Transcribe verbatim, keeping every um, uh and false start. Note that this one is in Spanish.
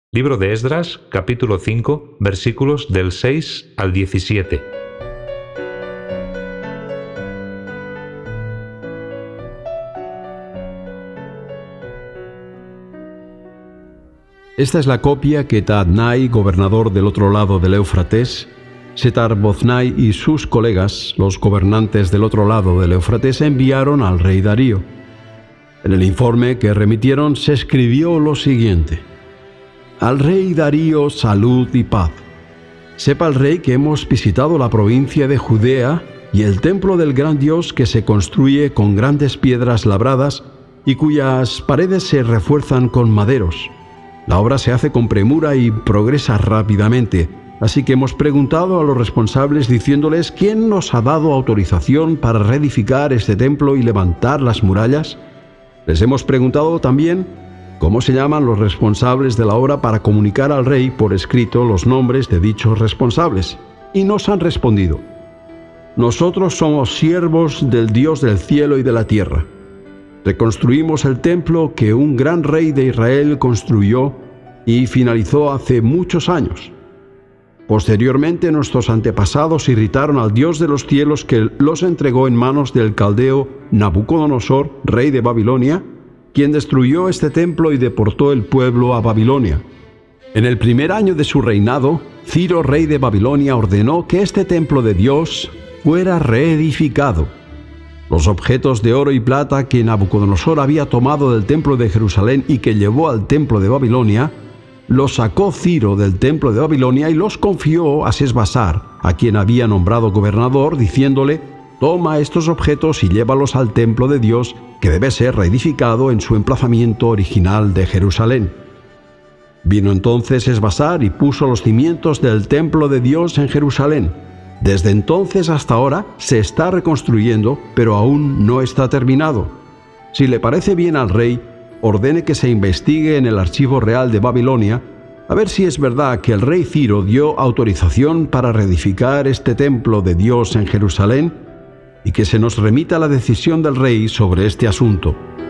Libro de Esdras, capítulo cinco, versículos del seis al diecisiete. Esta es la copia que Tadnai, gobernador del otro lado del Éufrates, Setar-Boznai y sus colegas, los gobernantes del otro lado del Éufrates, enviaron al rey Darío. En el informe que remitieron se escribió lo siguiente: Al rey Darío, salud y paz. Sepa el rey que hemos visitado la provincia de Judea y el templo del gran Dios, que se construye con grandes piedras labradas y cuyas paredes se refuerzan con maderos. La obra se hace con premura y progresa rápidamente, así que hemos preguntado a los responsables diciéndoles: ¿quién nos ha dado autorización para reedificar este templo y levantar las murallas? Les hemos preguntado también cómo se llaman los responsables de la obra para comunicar al rey por escrito los nombres de dichos responsables, y nos han respondido: nosotros somos siervos del Dios del cielo y de la tierra. Reconstruimos el templo que un gran rey de Israel construyó y finalizó hace muchos años. Posteriormente, nuestros antepasados irritaron al Dios de los cielos, que los entregó en manos del caldeo Nabucodonosor, rey de Babilonia, quien destruyó este templo y deportó el pueblo a Babilonia. En el primer año de su reinado, Ciro, rey de Babilonia, ordenó que este templo de Dios fuera reedificado. Los objetos de oro y plata que Nabucodonosor había tomado del templo de Jerusalén y que llevó al templo de Babilonia, los sacó Ciro del templo de Babilonia y los confió a Sesbasar, a quien había nombrado gobernador, diciéndole: toma estos objetos y llévalos al templo de Dios, que debe ser reedificado en su emplazamiento original de Jerusalén. Vino entonces Sesbasar y puso los cimientos del templo de Dios en Jerusalén. Desde entonces hasta ahora se está reconstruyendo, pero aún no está terminado. Si le parece bien al rey, ordene que se investigue en el archivo real de Babilonia a ver si es verdad que el rey Ciro dio autorización para reedificar este templo de Dios en Jerusalén, y que se nos remita la decisión del rey sobre este asunto.